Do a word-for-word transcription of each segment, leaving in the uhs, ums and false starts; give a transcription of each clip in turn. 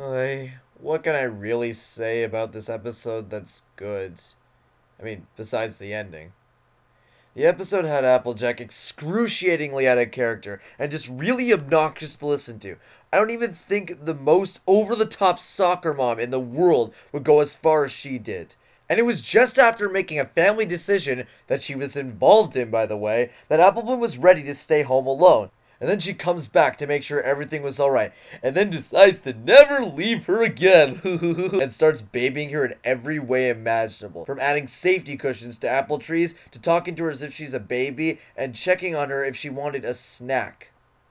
Ay, what can I really say about this episode that's good? I mean, besides the ending. The episode had Applejack excruciatingly out of character and just really obnoxious to listen to. I don't even think the most over the top soccer mom in the world would go as far as she did. And it was just after making a family decision that she was involved in, by the way, that Applebloom was ready to stay home alone. And then she comes back to make sure everything was alright, and then decides to never leave her again, and starts babying her in every way imaginable. From adding safety cushions to apple trees, to talking to her as if she's a baby, and checking on her if she wanted a snack.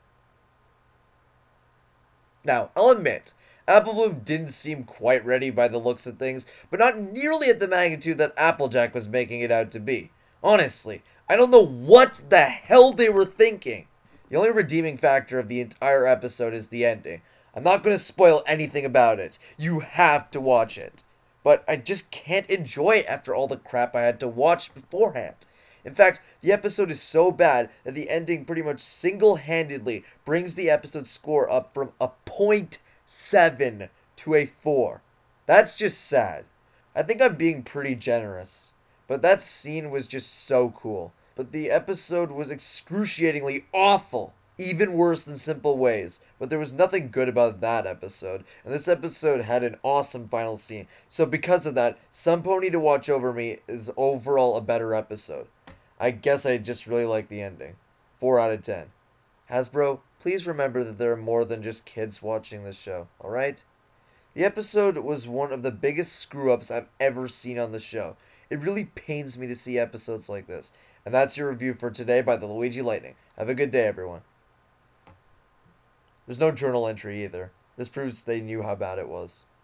Now, I'll admit, Applebloom didn't seem quite ready by the looks of things, but not nearly at the magnitude that Applejack was making it out to be. Honestly, I don't know what the hell they were thinking. The only redeeming factor of the entire episode is the ending. I'm not going to spoil anything about it. You have to watch it. But I just can't enjoy it after all the crap I had to watch beforehand. In fact, the episode is so bad that the ending pretty much single handedly brings the episode score up from a point seven to a four. That's just sad. I think I'm being pretty generous. But that scene was just so cool. But the episode was excruciatingly awful. Even worse than Simple Ways. But there was nothing good about that episode. And this episode had an awesome final scene. So because of that, Some Pony to Watch Over Me is overall a better episode. I guess I just really like the ending. four out of ten. Hasbro, please remember that there are more than just kids watching this show, alright? The episode was one of the biggest screw ups I've ever seen on the show. It really pains me to see episodes like this. And that's your review for today by the Luigi Lightning. Have a good day, everyone. There's no journal entry either. This proves they knew how bad it was.